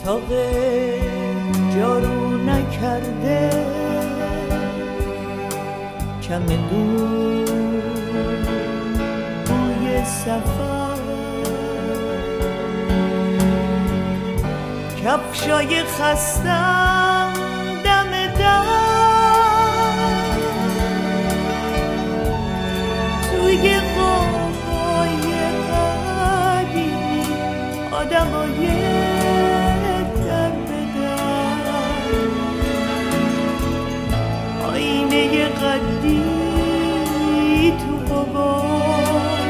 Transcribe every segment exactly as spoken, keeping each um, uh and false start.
اتاق جارو نکرده، کم دور بوی سفر، کفشای خستم دم در، توی قوقای قدیمی آدمای در بدر، آینه قدی تو غبار،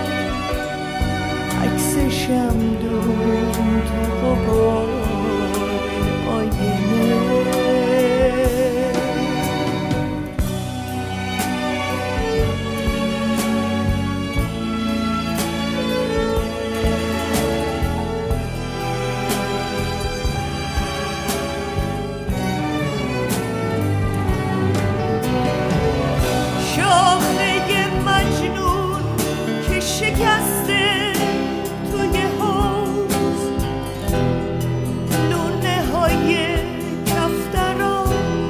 عکسشم دون تو غبار آینه. شاخه مجنون که شکسته توی حوض، لونه های کفترا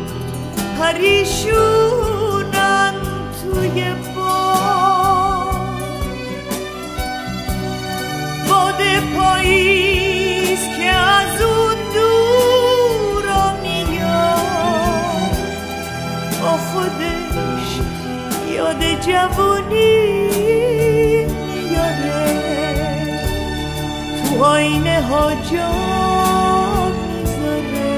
پریشونن توی باد، باد پاییز که از اون دورا میاد، با خودش یاد جوونی میاره، تو آینه ها جا میذاره،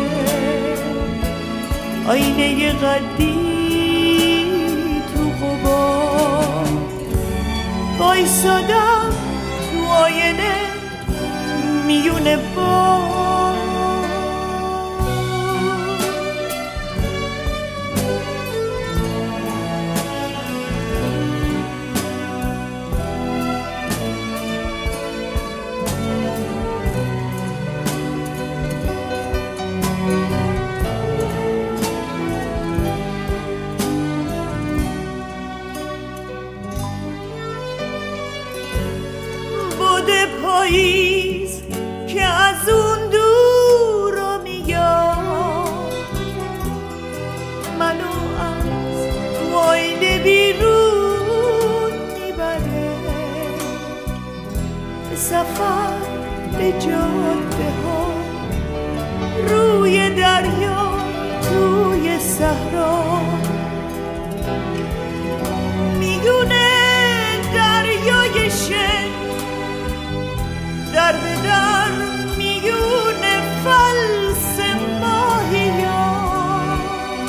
آینه قدی تو غبار، وایسادم تو آینه میونه بار. پاییز که از اون دورا میاد، منو از آینه بیرون میبره، به سفر به جاده ها، روی دریا، توی صحرا، میونه دریای شن، در به در میونه فلس ماهیان،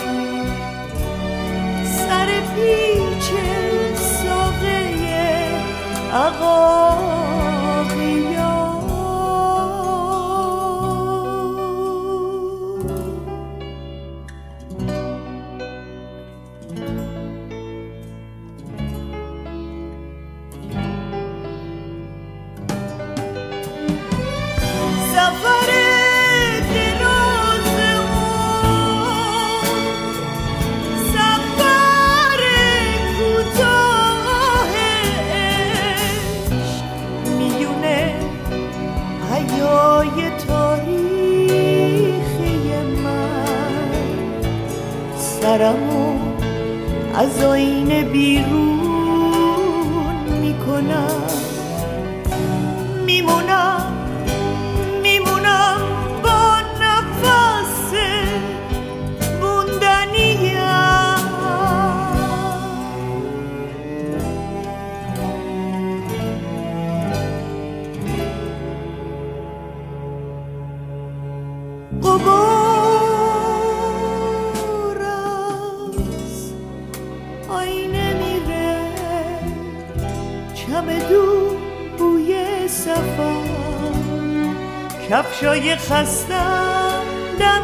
سر پیچ ساقه عقاقیان. سفر دراز و سفر کوتاه عشق، میونه حیای تاریخی من، سرمو از آینه بیرون میکنم، میمونم آینه میره، چمدون بوی سفر، کفشای خستم دم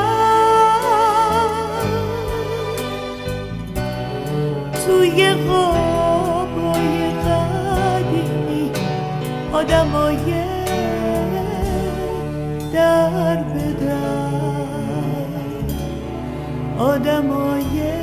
در، توی غابای قدیمی آدمای در به در، آدمای